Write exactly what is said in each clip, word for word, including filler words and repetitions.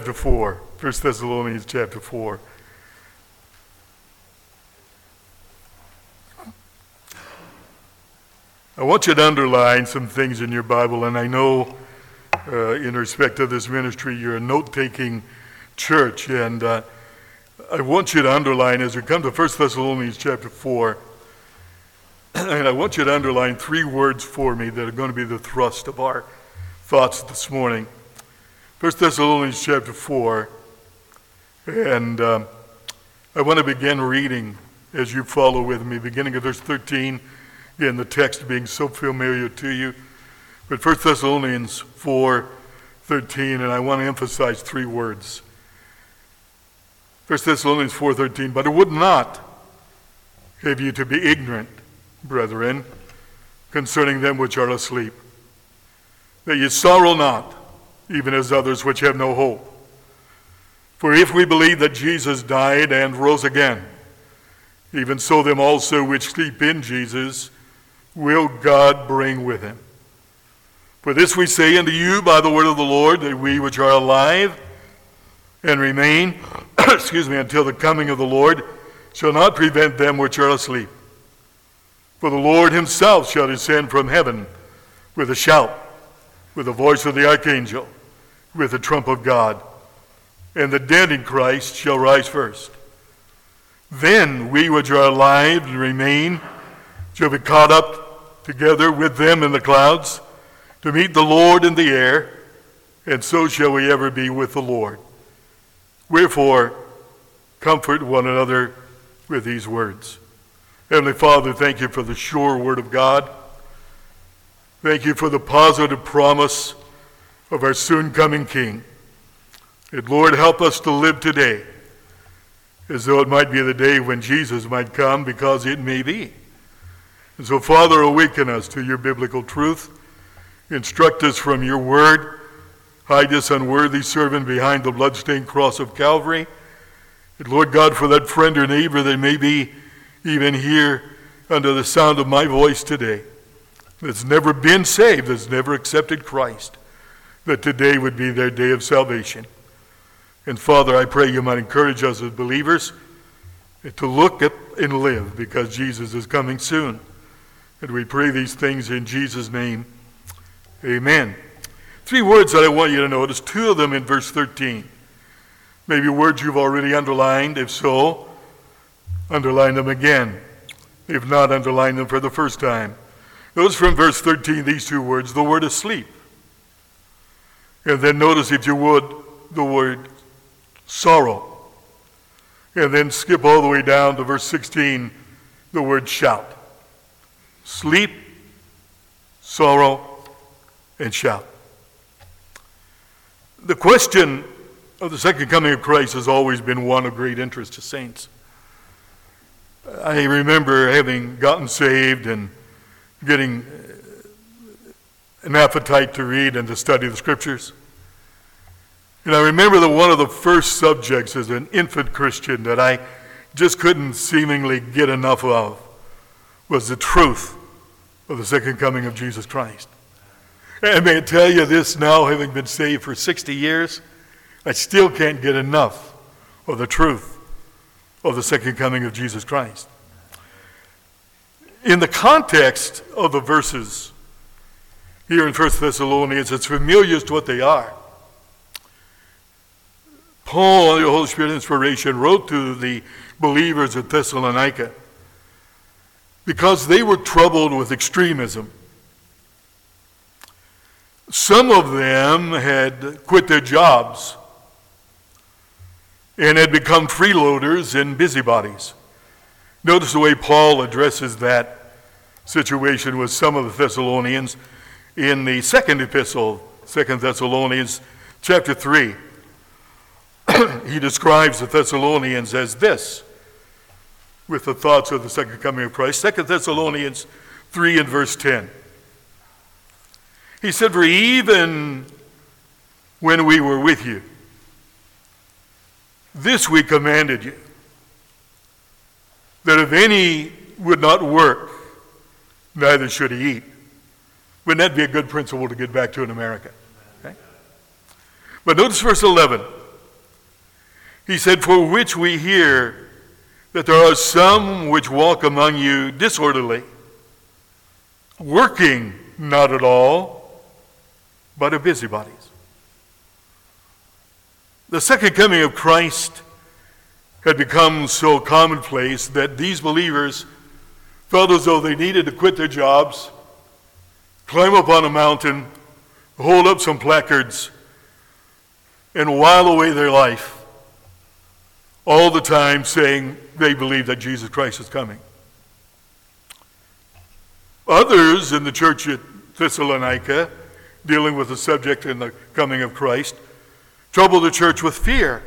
chapter four. First Thessalonians chapter four. I want you to underline some things in your Bible, and I know uh, in respect to this ministry, you're a note-taking church, and uh, I want you to underline as we come to First Thessalonians chapter four, and I want you to underline three words for me that are going to be the thrust of our thoughts this morning. First Thessalonians chapter four, and um, I want to begin reading as you follow with me, beginning at verse thirteen. Again, the text being so familiar to you. But First Thessalonians four thirteen, and I want to emphasize three words. First Thessalonians four thirteen, but I would not have you to be ignorant, brethren, concerning them which are asleep, that ye sorrow not, even as others which have no hope. For if we believe that Jesus died and rose again, even so them also which sleep in Jesus will God bring with him. For this we say unto you by the word of the Lord, that we which are alive and remain, excuse me, until the coming of the Lord, shall not prevent them which are asleep. For the Lord himself shall descend from heaven with a shout, with the voice of the archangel, with the trump of God, and the dead in Christ shall rise first. Then we which are alive and remain shall be caught up together with them in the clouds to meet the Lord in the air, and so shall we ever be with the Lord. Wherefore, comfort one another with these words. Heavenly Father, thank you for the sure word of God. Thank you for the positive promise of our soon coming King. And Lord, help us to live today as though it might be the day when Jesus might come, because it may be. And so, Father, awaken us to your biblical truth. Instruct us from your word. Hide this unworthy servant behind the bloodstained cross of Calvary. And Lord God, for that friend or neighbor that may be even here under the sound of my voice today, that's never been saved, that's never accepted Christ, that today would be their day of salvation. And Father, I pray you might encourage us as believers to look at and live, because Jesus is coming soon. And we pray these things in Jesus' name. Amen. Three words that I want you to notice, two of them in verse thirteen. Maybe words you've already underlined. If so, underline them again. If not, underline them for the first time. Notice from verse thirteen these two words, the word asleep. And then notice, if you would, the word sorrow. And then skip all the way down to verse sixteen, the word shout. Sleep, sorrow, and shout. The question of the second coming of Christ has always been one of great interest to saints. I remember having gotten saved and getting an appetite to read and to study the scriptures. And I remember that one of the first subjects as an infant Christian that I just couldn't seemingly get enough of was the truth of the second coming of Jesus Christ. And may I tell you this now, having been saved for sixty years, I still can't get enough of the truth of the second coming of Jesus Christ. In the context of the verses here in First Thessalonians, it's familiar as to what they are. Paul, under the Holy Spirit inspiration, wrote to the believers at Thessalonica because they were troubled with extremism. Some of them had quit their jobs and had become freeloaders and busybodies. Notice the way Paul addresses that situation with some of the Thessalonians in the second epistle, Second Thessalonians chapter three. He describes the Thessalonians as this, with the thoughts of the second coming of Christ. Second Thessalonians three and verse ten. He said, for even when we were with you, this we commanded you, that if any would not work, neither should he eat. Wouldn't that be a good principle to get back to in America? Okay? But notice verse eleven. He said, "For which we hear that there are some which walk among you disorderly, working not at all, but are busybodies." The second coming of Christ had become so commonplace that these believers felt as though they needed to quit their jobs, climb up on a mountain, hold up some placards, and while away their life, all the time saying they believe that Jesus Christ is coming. Others in the church at Thessalonica, dealing with the subject in the coming of Christ, troubled the church with fear.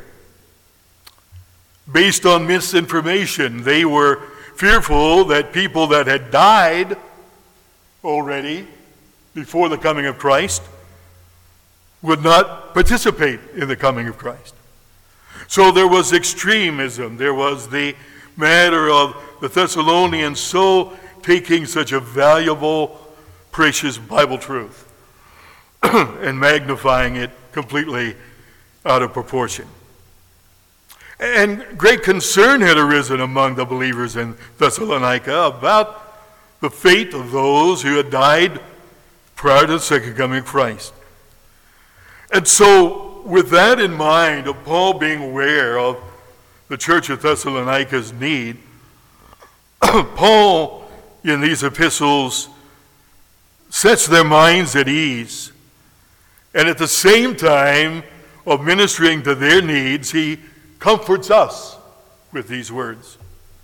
Based on misinformation, they were fearful that people that had died already before the coming of Christ would not participate in the coming of Christ. So there was extremism. There was the matter of the Thessalonians so taking such a valuable, precious Bible truth and magnifying it completely out of proportion. And great concern had arisen among the believers in Thessalonica about the fate of those who had died prior to the second coming of Christ. And so, with that in mind, of Paul being aware of the church of Thessalonica's need, Paul, in these epistles, sets their minds at ease, and at the same time of ministering to their needs, he comforts us with these words.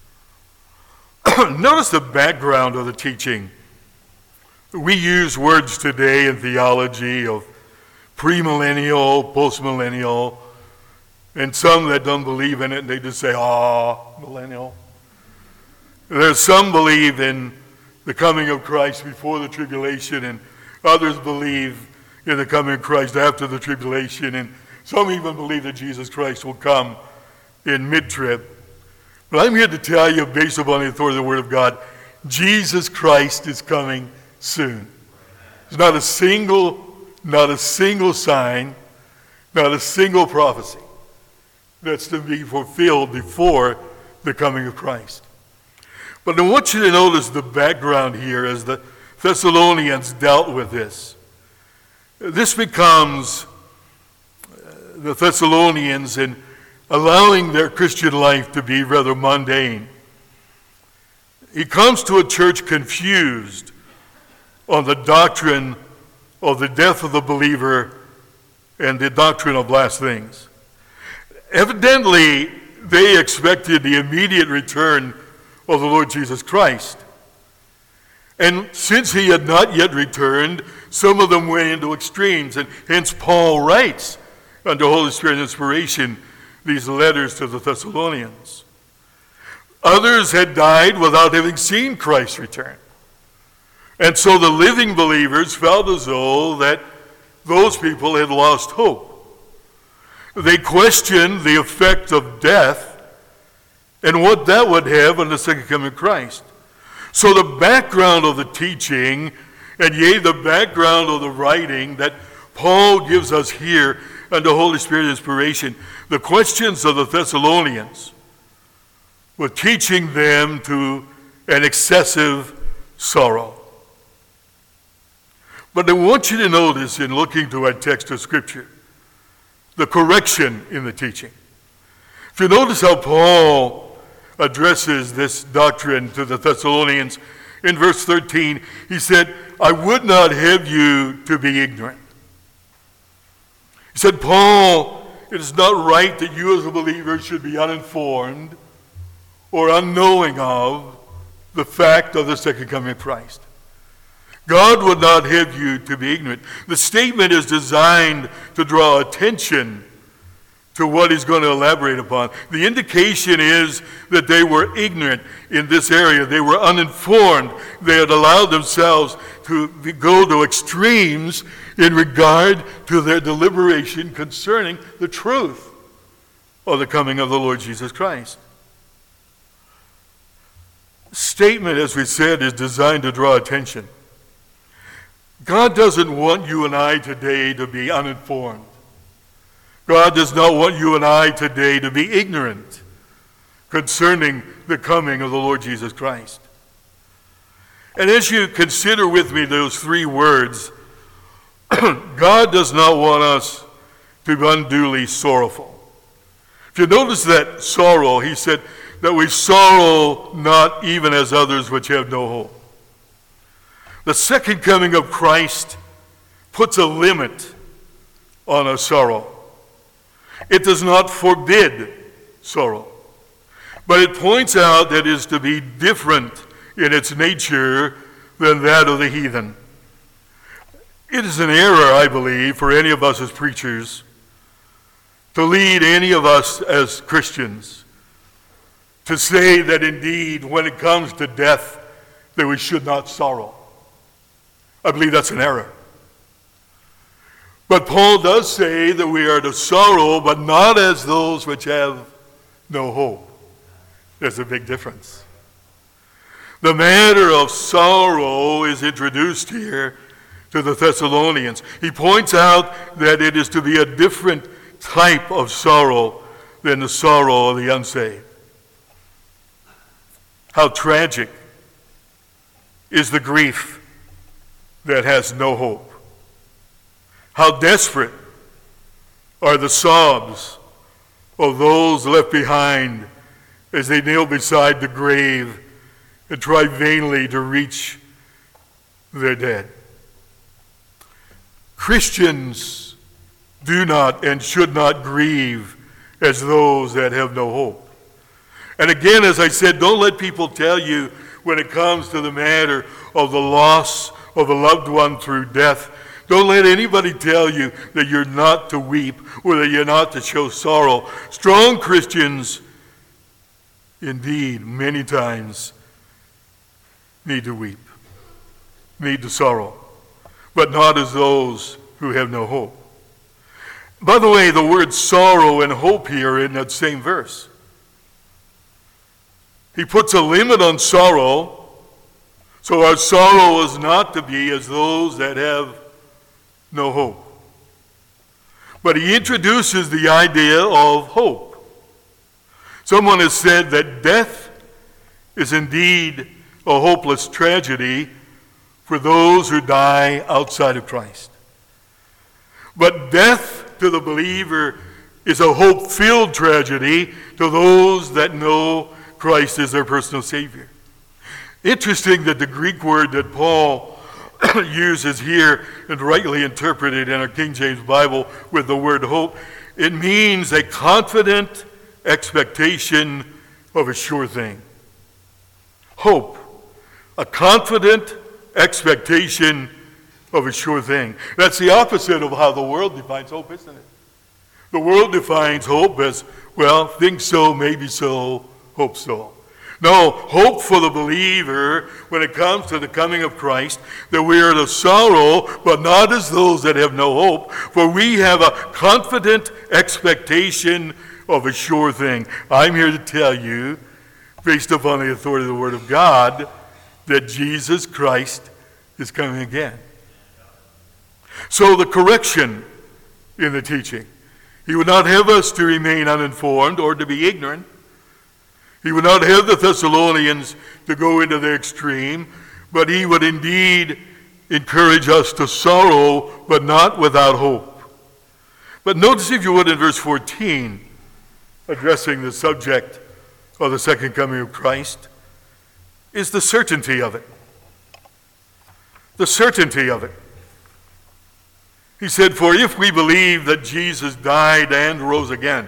Notice the background of the teaching. We use words today in theology of premillennial, postmillennial, and some that don't believe in it, they just say, ah, millennial. There's some believe in the coming of Christ before the tribulation, and others believe in the coming of Christ after the tribulation, and some even believe that Jesus Christ will come in mid-trib. But I'm here to tell you, based upon the authority of the Word of God, Jesus Christ is coming soon. There's not a single, not a single sign, not a single prophecy that's to be fulfilled before the coming of Christ. But I want you to notice the background here as the Thessalonians dealt with this. This becomes the Thessalonians in allowing their Christian life to be rather mundane. He comes to a church confused on the doctrine of the death of the believer and the doctrine of last things. Evidently, they expected the immediate return of the Lord Jesus Christ. And since he had not yet returned, some of them went into extremes, and hence Paul writes, under Holy Spirit inspiration, these letters to the Thessalonians. Others had died without having seen Christ's return. And so the living believers felt as though that those people had lost hope. They questioned the effect of death and what that would have on the second coming of Christ. So the background of the teaching, and yea, the background of the writing that Paul gives us here under Holy Spirit inspiration, the questions of the Thessalonians were teaching them to an excessive sorrow. But I want you to notice, in looking to our text of Scripture, the correction in the teaching. If you notice how Paul addresses this doctrine to the Thessalonians, in verse thirteen, he said, "I would not have you to be ignorant." He said, "Paul, it is not right that you as a believer should be uninformed or unknowing of the fact of the second coming of Christ. God would not have you to be ignorant." The statement is designed to draw attention to what he's going to elaborate upon. The indication is that they were ignorant in this area. They were uninformed. They had allowed themselves to go to extremes in regard to their deliberation concerning the truth of the coming of the Lord Jesus Christ. The statement, as we said, is designed to draw attention. God doesn't want you and I today to be uninformed. God does not want you and I today to be ignorant concerning the coming of the Lord Jesus Christ. And as you consider with me those three words, God does not want us to be unduly sorrowful. If you notice that sorrow, he said that we sorrow not even as others which have no hope. The second coming of Christ puts a limit on our sorrow. It does not forbid sorrow, but it points out that it is to be different in its nature than that of the heathen. It is an error, I believe, for any of us as preachers to lead any of us as Christians to say that indeed when it comes to death that we should not sorrow. I believe that's an error. But Paul does say that we are to sorrow, but not as those which have no hope. There's a big difference. The matter of sorrow is introduced here to the Thessalonians. He points out that it is to be a different type of sorrow than the sorrow of the unsaved. How tragic is the grief that has no hope. How desperate are the sobs of those left behind as they kneel beside the grave and try vainly to reach their dead. Christians do not and should not grieve as those that have no hope. And again, as I said, don't let people tell you when it comes to the matter of the loss of a loved one through death, don't let anybody tell you that you're not to weep or that you're not to show sorrow. Strong Christians, indeed, many times need to weep, need to sorrow, but not as those who have no hope. By the way, the word sorrow and hope here are in that same verse. He puts a limit on sorrow, so our sorrow is not to be as those that have no hope. But he introduces the idea of hope. Someone has said that death is indeed a hopeless tragedy for those who die outside of Christ. But death to the believer is a hope-filled tragedy to those that know Christ as their personal Savior. Interesting that the Greek word that Paul uses here and rightly interpreted in our King James Bible with the word hope, it means a confident expectation of a sure thing. Hope, a confident expectation of a sure thing. That's the opposite of how the world defines hope, isn't it? The world defines hope as, well, think so, maybe so, hope so. No, hope for the believer when it comes to the coming of Christ, that we are to sorrow, but not as those that have no hope, for we have a confident expectation of a sure thing. I'm here to tell you, based upon the authority of the Word of God, that Jesus Christ is coming again. So the correction in the teaching, he would not have us to remain uninformed or to be ignorant. He would not have the Thessalonians to go into the extreme, but he would indeed encourage us to sorrow, but not without hope. But notice, if you would, in verse fourteen, addressing the subject of the second coming of Christ, is the certainty of it. The certainty of it. He said, for if we believe that Jesus died and rose again,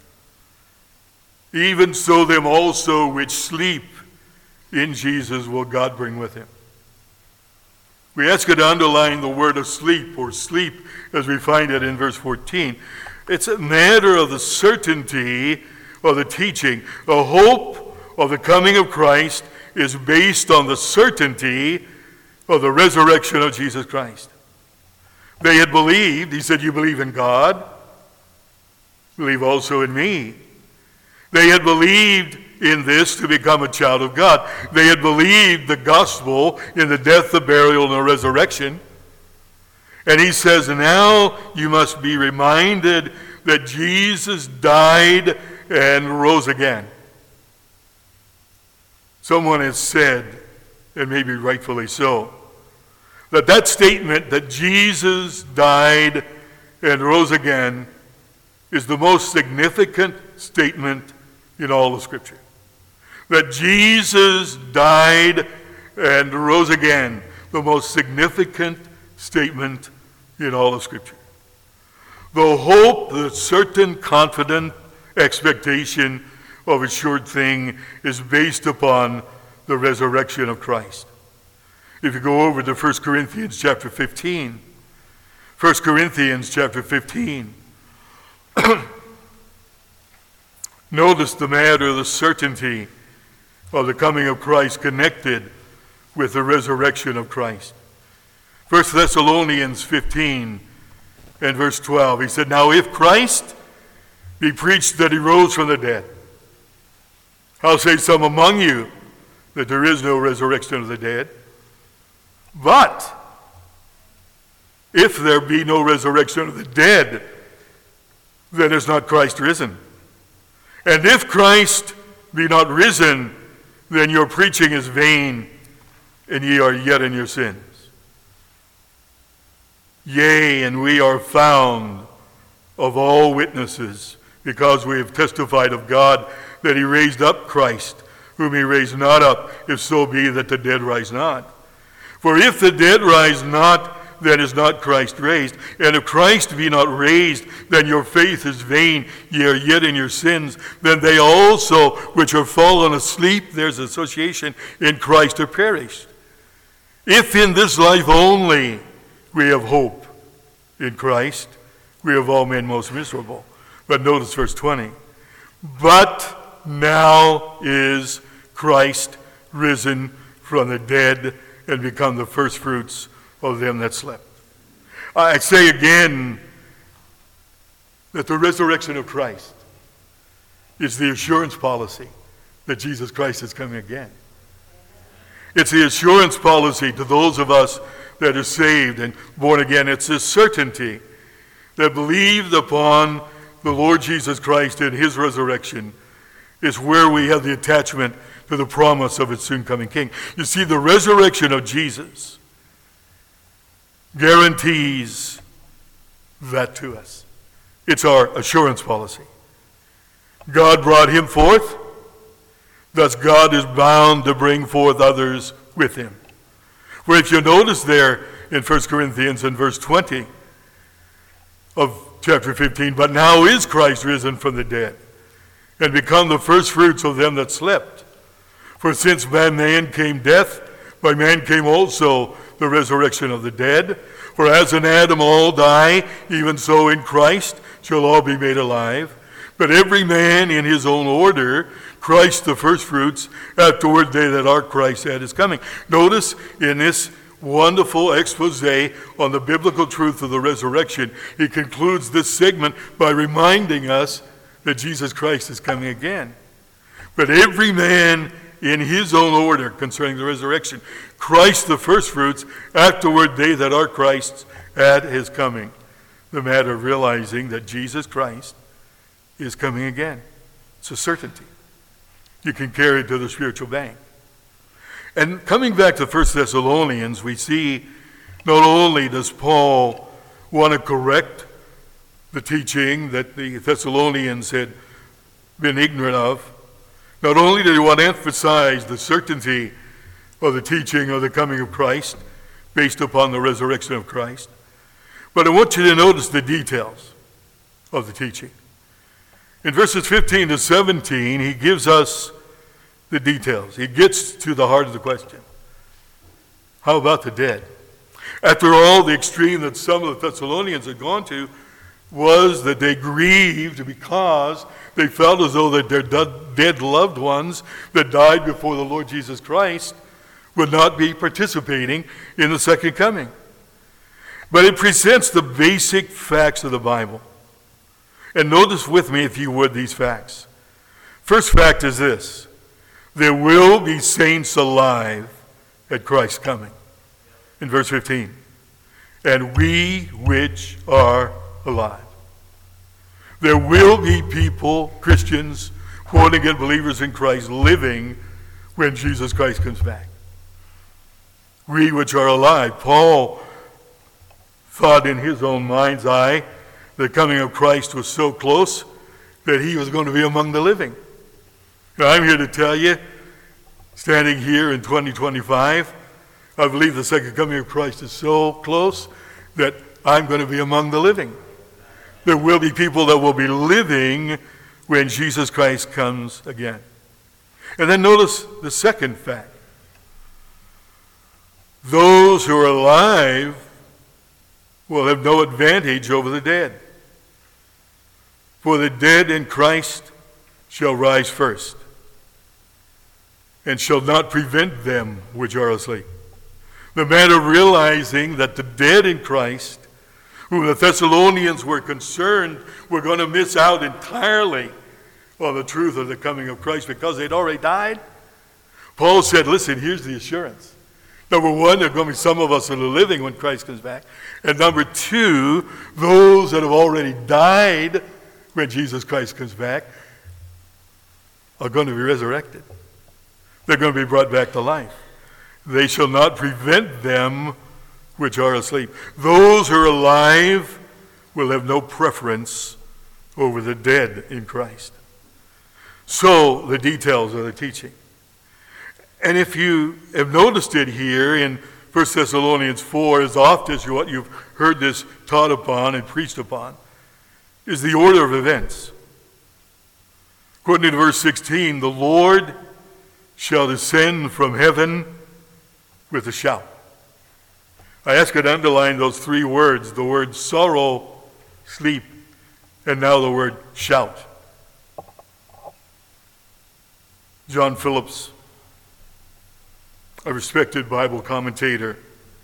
even so them also which sleep in Jesus will God bring with him. We ask you to underline the word of sleep, or sleep, as we find it in verse fourteen. It's a matter of the certainty of the teaching. The hope of the coming of Christ is based on the certainty of the resurrection of Jesus Christ. They had believed, he said, you believe in God, believe also in me. They had believed in this to become a child of God. They had believed the gospel in the death, the burial, and the resurrection. And he says, now you must be reminded that Jesus died and rose again. Someone has said, and maybe rightfully so, that that statement that Jesus died and rose again is the most significant statement in all of Scripture. That Jesus died and rose again, the most significant statement in all of Scripture. The hope, the certain, confident expectation of a sure thing is based upon the resurrection of Christ. If you go over to First Corinthians chapter fifteen, First Corinthians chapter fifteen, notice the matter, the certainty of the coming of Christ connected with the resurrection of Christ. First Thessalonians fifteen and verse twelve, he said, "Now if Christ be preached that he rose from the dead, how say some among you that there is no resurrection of the dead? But if there be no resurrection of the dead, then is not Christ risen? And if Christ be not risen, then your preaching is vain, and ye are yet in your sins. Yea, and we are found of all witnesses, because we have testified of God that he raised up Christ, whom he raised not up, if so be that the dead rise not. For if the dead rise not, then is not Christ raised. And if Christ be not raised, then your faith is vain, ye are yet in your sins. Then they also which are fallen asleep," there's association, "in Christ are perished. If in this life only we have hope in Christ, we of all men most miserable." But notice verse twenty. "But now is Christ risen from the dead and become the firstfruits of them that slept." I say again that the resurrection of Christ is the assurance policy that Jesus Christ is coming again. It's the assurance policy to those of us that are saved and born again. It's the certainty that believed upon the Lord Jesus Christ and his resurrection is where we have the attachment to the promise of its soon coming King. You see, the resurrection of Jesus guarantees that to us. It's our assurance policy. God brought him forth, thus God is bound to bring forth others with him. For if you notice there in First Corinthians in verse twenty of chapter fifteen, "But now is Christ risen from the dead, and become the firstfruits of them that slept. For since by man came death, by man came also the resurrection of the dead. For as in Adam all die, even so in Christ shall all be made alive. But every man in his own order, Christ the firstfruits, afterward they that are Christ at his coming." Notice in this wonderful expose on the biblical truth of the resurrection, he concludes this segment by reminding us that Jesus Christ is coming again. But every man in his own order concerning the resurrection, Christ the firstfruits, afterward they that are Christ's at his coming. The matter of realizing that Jesus Christ is coming again. It's a certainty. You can carry it to the spiritual bank. And coming back to First Thessalonians, we see not only does Paul want to correct the teaching that the Thessalonians had been ignorant of, not only did he want to emphasize the certainty of the teaching of the coming of Christ based upon the resurrection of Christ, but I want you to notice the details of the teaching. In verses fifteen to seventeen, he gives us the details. He gets to the heart of the question. How about the dead? After all, the extreme that some of the Thessalonians had gone to was that they grieved because they felt as though that their dead loved ones that died before the Lord Jesus Christ would not be participating in the second coming. But it presents the basic facts of the Bible. And notice with me, if you would, these facts. First fact is this: there will be saints alive at Christ's coming. In verse fifteen, "And we which are alive." There will be people, Christians, born-again believers in Christ, living when Jesus Christ comes back. We which are alive. Paul thought in his own mind's eye the coming of Christ was so close that he was going to be among the living. And I'm here to tell you, standing here in twenty twenty-five, I believe the second coming of Christ is so close that I'm going to be among the living. There will be people that will be living when Jesus Christ comes again. And then notice the second fact. Those who are alive will have no advantage over the dead. For the dead in Christ shall rise first, and shall not prevent them which are asleep. The matter of realizing that the dead in Christ, whom the Thessalonians were concerned were going to miss out entirely on the truth of the coming of Christ because they'd already died, Paul said, listen, here's the assurance. Number one, there are going to be some of us that are living when Christ comes back. And number two, those that have already died when Jesus Christ comes back are going to be resurrected. They're going to be brought back to life. They shall not prevent them which are asleep. Those who are alive will have no preference over the dead in Christ. So, the details of the teaching. And if you have noticed it here in First Thessalonians four, as often as what you've heard this taught upon and preached upon, is the order of events. According to verse sixteen, the Lord shall descend from heaven with a shout. I ask you to underline those three words, the word sorrow, sleep, and now the word shout. John Phillips, a respected Bible commentator,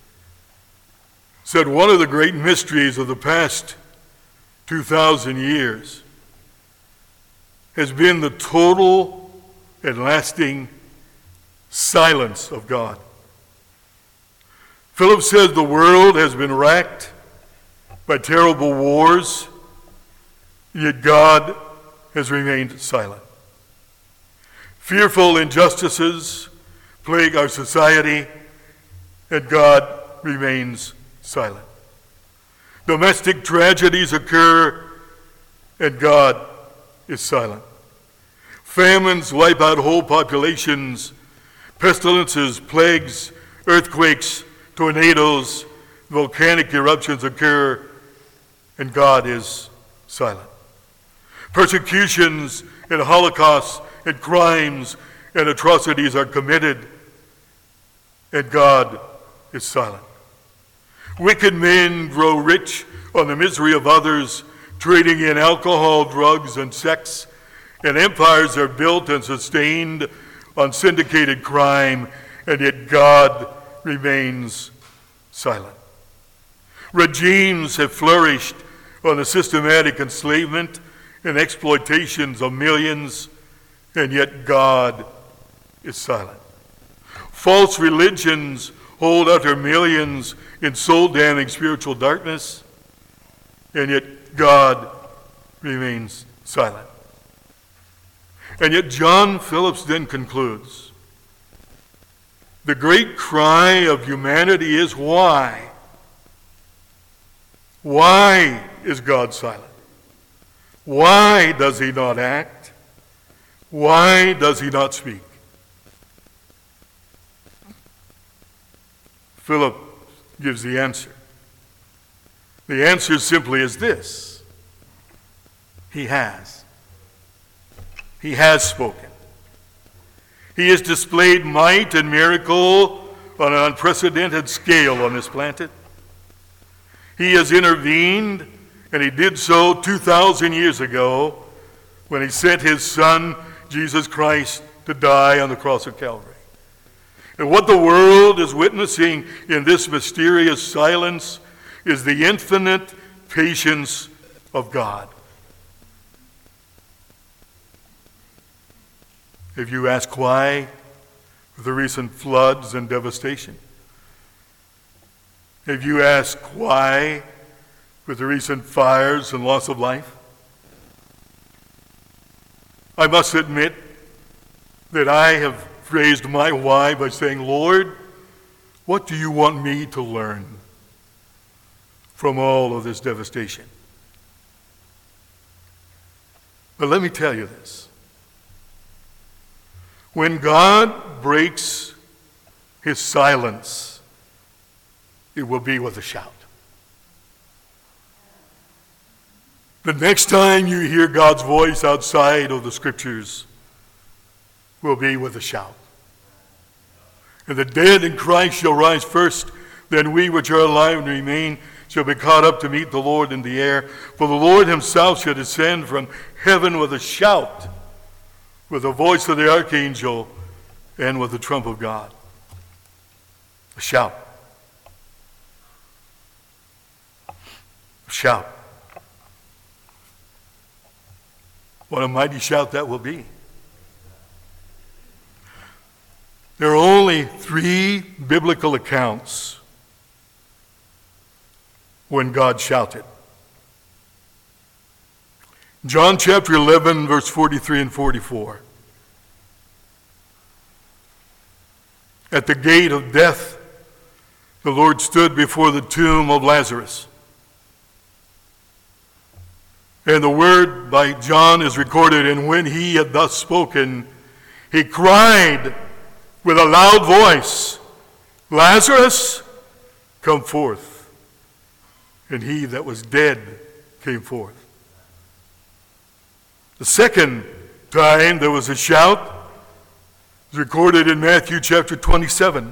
said one of the great mysteries of the past two thousand years has been the total and lasting silence of God. Phillips says the world has been racked by terrible wars, yet God has remained silent. Fearful injustices plague our society, and God remains silent. Domestic tragedies occur, and God is silent. Famines wipe out whole populations. Pestilences, plagues, earthquakes, tornadoes, volcanic eruptions occur, and God is silent. Persecutions and holocausts and crimes and atrocities are committed, and God is silent. Wicked men grow rich on the misery of others, trading in alcohol, drugs, and sex, and empires are built and sustained on syndicated crime, and yet God remains silent. Regimes have flourished on the systematic enslavement and exploitations of millions, and yet God is silent. False religions hold utter millions in soul-damning spiritual darkness, and yet God remains silent. And yet John Phillips then concludes, the great cry of humanity is why? Why is God silent? Why does he not act? Why does he not speak? Philip gives the answer. The answer simply is this: he has. He has spoken. He has displayed might and miracle on an unprecedented scale on this planet. He has intervened, and he did so two thousand years ago when he sent his Son, Jesus Christ, to die on the cross of Calvary. And what the world is witnessing in this mysterious silence is the infinite patience of God. If you ask why, with the recent floods and devastation, if you ask why, with the recent fires and loss of life, I must admit that I have raised my why by saying, Lord, what do you want me to learn from all of this devastation? But let me tell you this. When God breaks his silence, it will be with a shout. The next time you hear God's voice outside of the Scriptures will be with a shout. And the dead in Christ shall rise first, then we which are alive and remain shall be caught up to meet the Lord in the air. For the Lord himself shall descend from heaven with a shout, with the voice of the archangel, and with the trump of God. A shout. A shout. What a mighty shout that will be. There are only three biblical accounts when God shouted. John chapter eleven, verse forty-three and forty-four. At the gate of death, the Lord stood before the tomb of Lazarus. And the word by John is recorded, and when he had thus spoken, he cried with a loud voice, Lazarus, come forth. And he that was dead came forth. The second time there was a shout is recorded in Matthew chapter twenty-seven.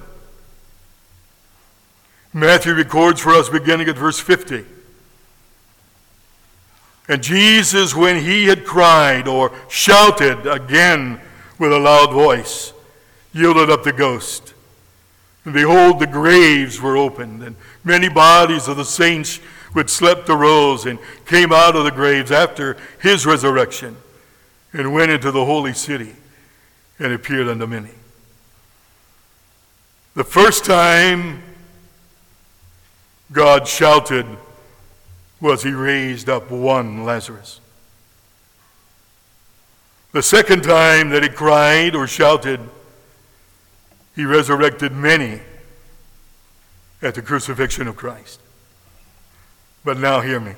Matthew records for us beginning at verse fifty. And Jesus, when he had cried or shouted again with a loud voice, yielded up the ghost. And behold, the graves were opened, and many bodies of the saints which slept arose and came out of the graves after his resurrection, and went into the holy city and appeared unto many. The first time God shouted was he raised up one Lazarus. The second time that he cried or shouted, he resurrected many at the crucifixion of Christ. But now hear me.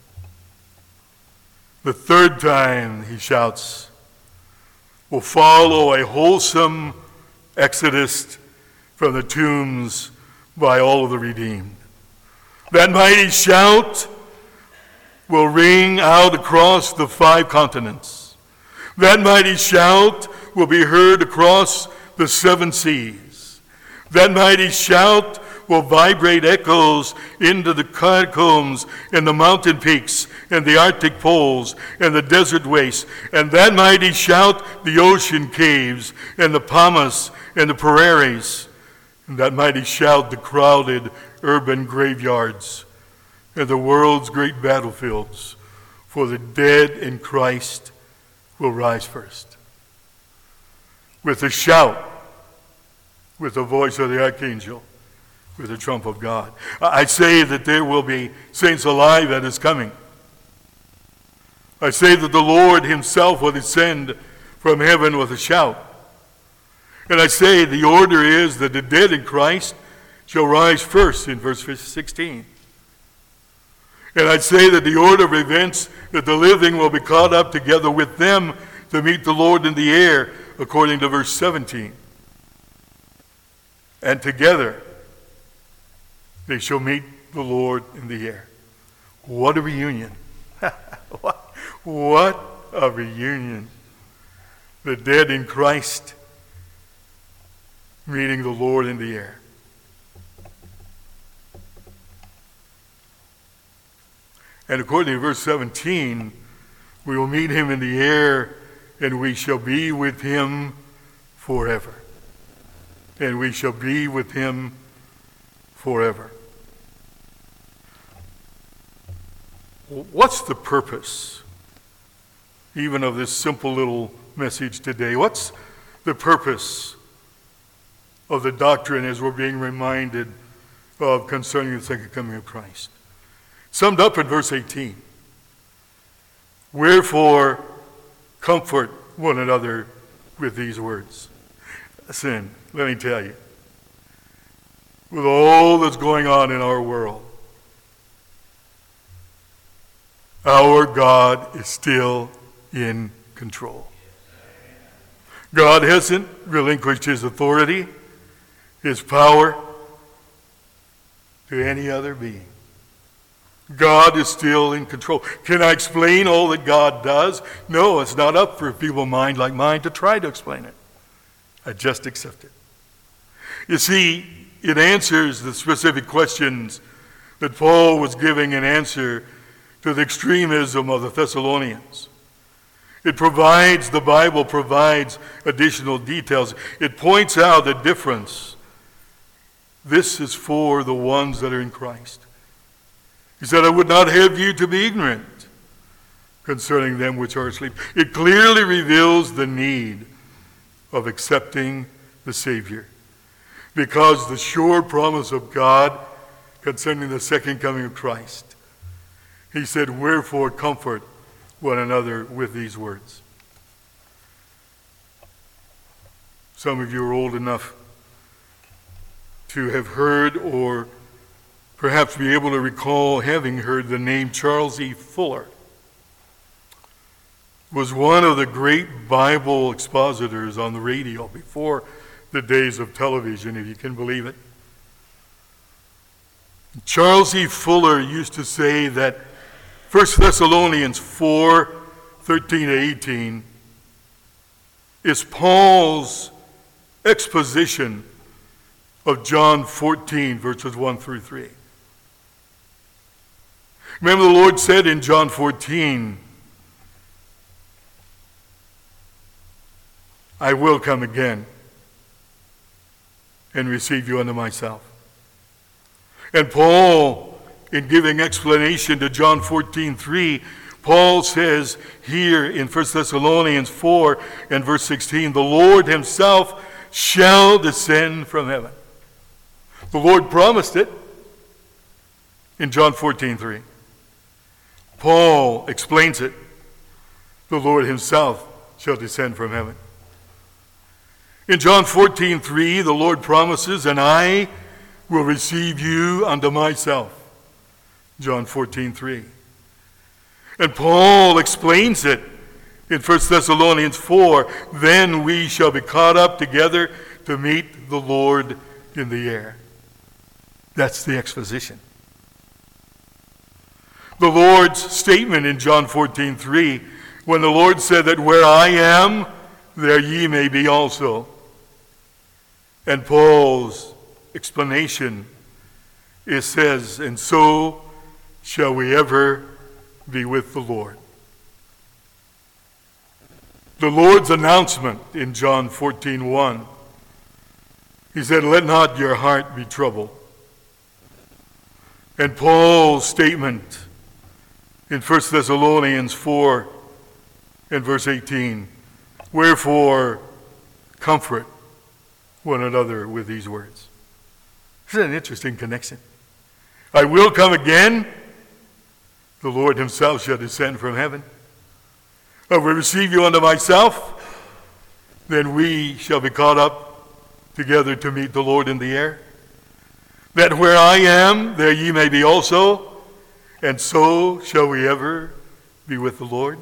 The third time he shouts will follow a wholesome exodus from the tombs by all of the redeemed. That mighty shout will ring out across the five continents. That mighty shout will be heard across the seven seas. That mighty shout will vibrate echoes into the catacombs and the mountain peaks and the Arctic poles and the desert wastes. And that mighty shout, the ocean caves and the Pamas and the prairies. And that mighty shout, the crowded urban graveyards and the world's great battlefields. For the dead in Christ will rise first. With a shout, with the voice of the archangel, with the trump of God. I say that there will be saints alive that is coming. I say that the Lord himself will descend from heaven with a shout. And I say the order is that the dead in Christ shall rise first in verse sixteen. And I'd say that the order of events, that the living will be caught up together with them to meet the Lord in the air, according to verse seventeen. And together they shall meet the Lord in the air. What a reunion. what, what a reunion. The dead in Christ meeting the Lord in the air. And according to verse seventeen, we will meet him in the air, and we shall be with him forever. And we shall be with him forever. What's the purpose, even of this simple little message today? What's the purpose of the doctrine as we're being reminded of concerning the second coming of Christ? Summed up in verse eighteen. Wherefore, comfort one another with these words. Listen, let me tell you, with all that's going on in our world, our God is still in control. God hasn't relinquished his authority, his power to any other being. God is still in control. Can I explain all that God does? No, it's not up for a feeble mind like mine to try to explain it. I just accept it. You see, it answers the specific questions that Paul was giving in answer to the extremism of the Thessalonians. It provides, the Bible provides additional details. It points out the difference. This is for the ones that are in Christ. He said, I would not have you to be ignorant concerning them which are asleep. It clearly reveals the need of accepting the Savior, because the sure promise of God concerning the second coming of Christ. He said, wherefore comfort one another with these words. Some of you are old enough to have heard or perhaps be able to recall having heard the name Charles E. Fuller. Was one of the great Bible expositors on the radio before the days of television, if you can believe it. Charles E. Fuller used to say that First Thessalonians four, thirteen to eighteen is Paul's exposition of John fourteen, verses one through three. Remember, the Lord said in John fourteen, I will come again and receive you unto myself. And Paul, in giving explanation to John fourteen three, Paul says here in First Thessalonians four and verse sixteen, the Lord himself shall descend from heaven. The Lord promised it in John fourteen three. Paul explains it. The Lord himself shall descend from heaven. In John fourteen three, the Lord promises, and I will receive you unto myself. John fourteen three. And Paul explains it in First Thessalonians four, then we shall be caught up together to meet the Lord in the air. That's the exposition. The Lord's statement in John fourteen three, when the Lord said that where I am, there ye may be also. And Paul's explanation, it says, and so shall we ever be with the Lord. The Lord's announcement in John fourteen one, he said, let not your heart be troubled. And Paul's statement in First Thessalonians four and verse eighteen, wherefore comfort one another with these words. Isn't that an interesting connection? I will come again. The Lord himself shall descend from heaven. I will receive you unto myself. Then we shall be caught up together to meet the Lord in the air. That where I am, there ye may be also. And so shall we ever be with the Lord.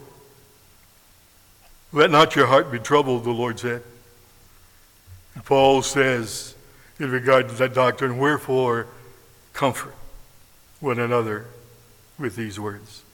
Let not your heart be troubled, the Lord said. And Paul says, in regard to that doctrine, wherefore comfort one another with these words.